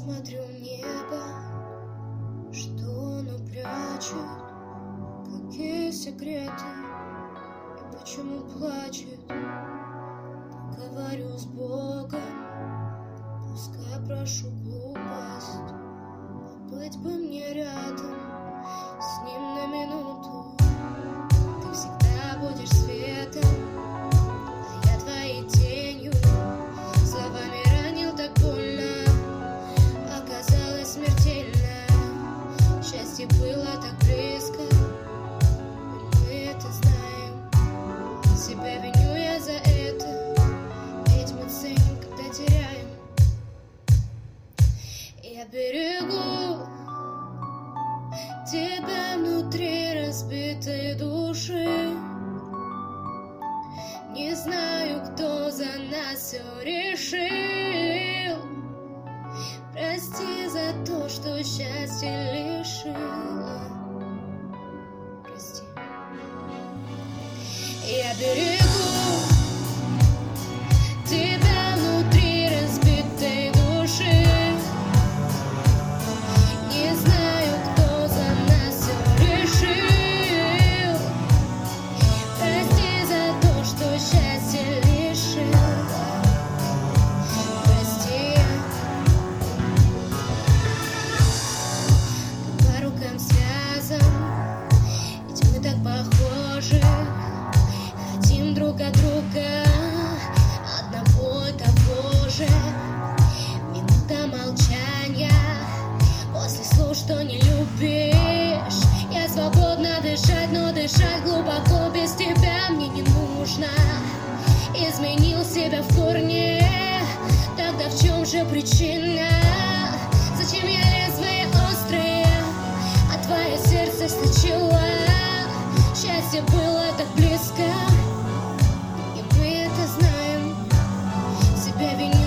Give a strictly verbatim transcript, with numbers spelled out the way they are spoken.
Смотрю в небо, что оно прячет, какие секреты и почему плачет. Говорю с Богом, пускай прошу глупость, побыть бы мне рядом с ним на минуту. Ты всегда будешь светом, а я твоей тенью. Словами ранил так больно, оказалось смертельно. Счастье было так близко, и мы это знаем. Себя виню я за это, ведь мы ценим, когда теряем. Я берегу тебя внутри разбитой души. Не знаю, кто за нас все решил. Прости за то, что счастье лишила. Прости. Я берегу тебя внутри разбитой души. Не знаю, кто за нас все решил. Прости за то, что счастье лишила. Прости. По рукам связан, ведь мы так похожи. Хотим друг от друга одного и того же. Минута молчания после слов, что не любишь. Я свободна дышать, но дышать глубоко без тебя мне не нужно. Изменил себя в корне, тогда в чем же причина? Зачем я лезвие острое, а твое сердце сточило? Счастье было так близко, и мы это знаем. Себя виню